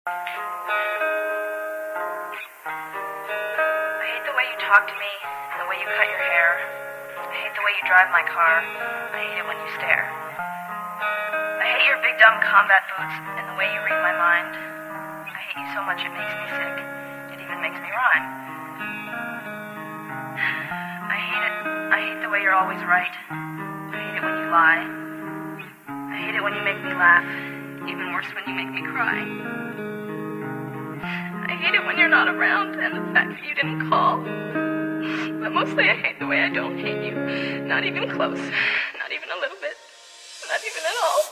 I hate the way you talk to me and the way you cut your hair. I hate the way you drive my car. I hate it when you stare. I hate your big dumb combat boots and the way you read my mind. I hate you so much it makes me sick. It even makes me rhyme. I hate it. I hate the way you're always right. I hate it when you lie. I hate it when you make me laugh. Even worse when you make me cry. I hate it when you're not around and the fact that you didn't call. But mostly I hate the way I don't hate you. Not even close. Not even a little bit. Not even at all.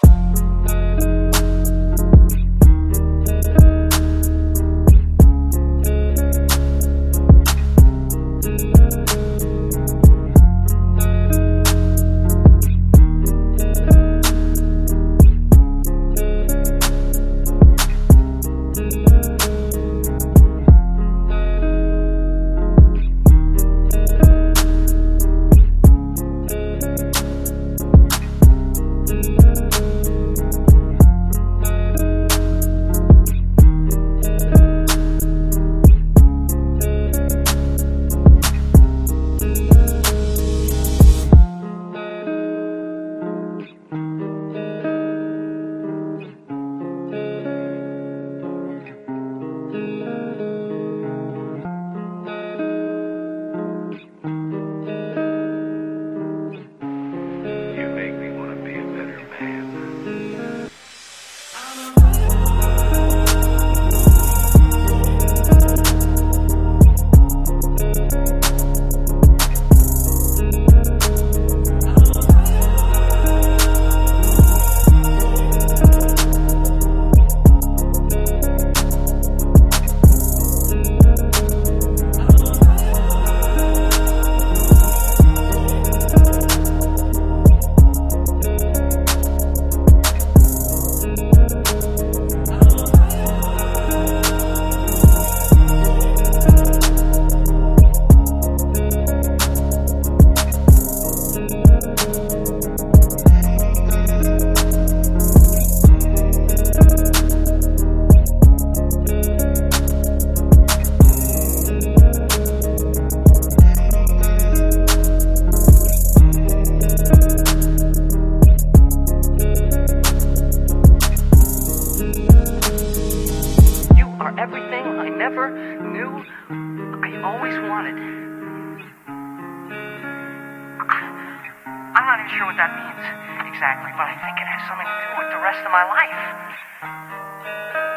Everything I never knew I always wanted. I'm not even sure what that means exactly, but I think it has something to do with the rest of my life.